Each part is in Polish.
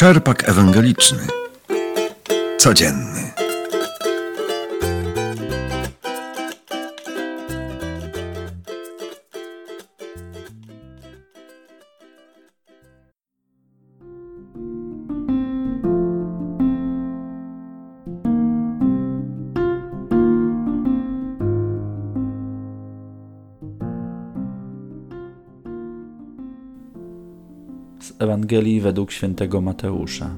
Czerpak ewangeliczny. Codzienny. Z Ewangelii według świętego Mateusza.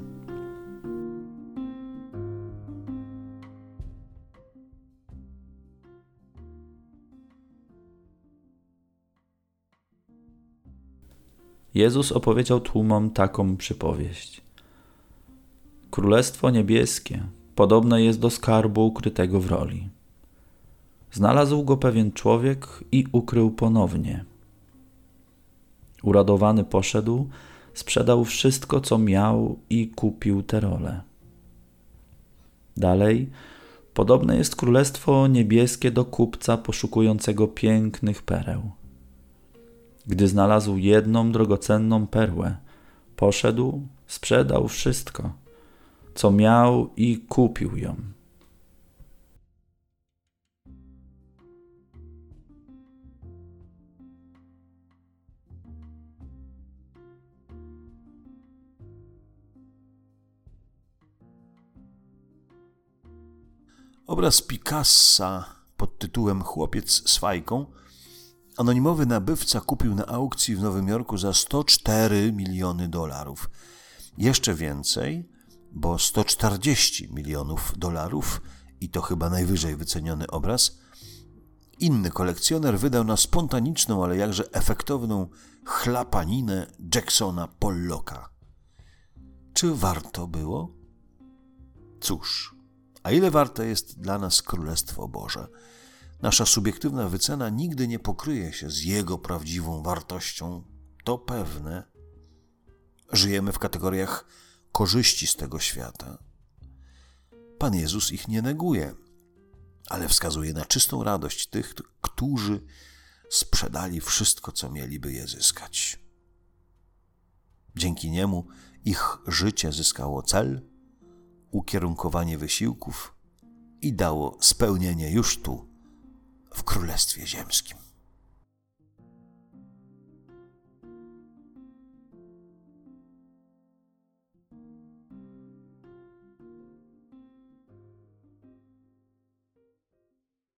Jezus opowiedział tłumom taką przypowieść. Królestwo niebieskie podobne jest do skarbu ukrytego w roli. Znalazł go pewien człowiek i ukrył ponownie. Uradowany poszedł, sprzedał wszystko, co miał i kupił tę rolę. Dalej, podobne jest królestwo niebieskie do kupca poszukującego pięknych pereł. Gdy znalazł jedną drogocenną perłę, poszedł, sprzedał wszystko, co miał i kupił ją. Obraz Picassa pod tytułem Chłopiec z fajką anonimowy nabywca kupił na aukcji w Nowym Jorku za $104 miliony. Jeszcze więcej, bo $140 milionów i to chyba najwyżej wyceniony obraz, inny kolekcjoner wydał na spontaniczną, ale jakże efektowną chlapaninę Jacksona Pollocka. Czy warto było? Cóż, a ile warte jest dla nas Królestwo Boże? Nasza subiektywna wycena nigdy nie pokryje się z jego prawdziwą wartością, to pewne. Żyjemy w kategoriach korzyści z tego świata. Pan Jezus ich nie neguje, ale wskazuje na czystą radość tych, którzy sprzedali wszystko, co mieli, by je zyskać. Dzięki niemu ich życie zyskało cel, ukierunkowanie wysiłków i dało spełnienie już tu, w Królestwie Ziemskim.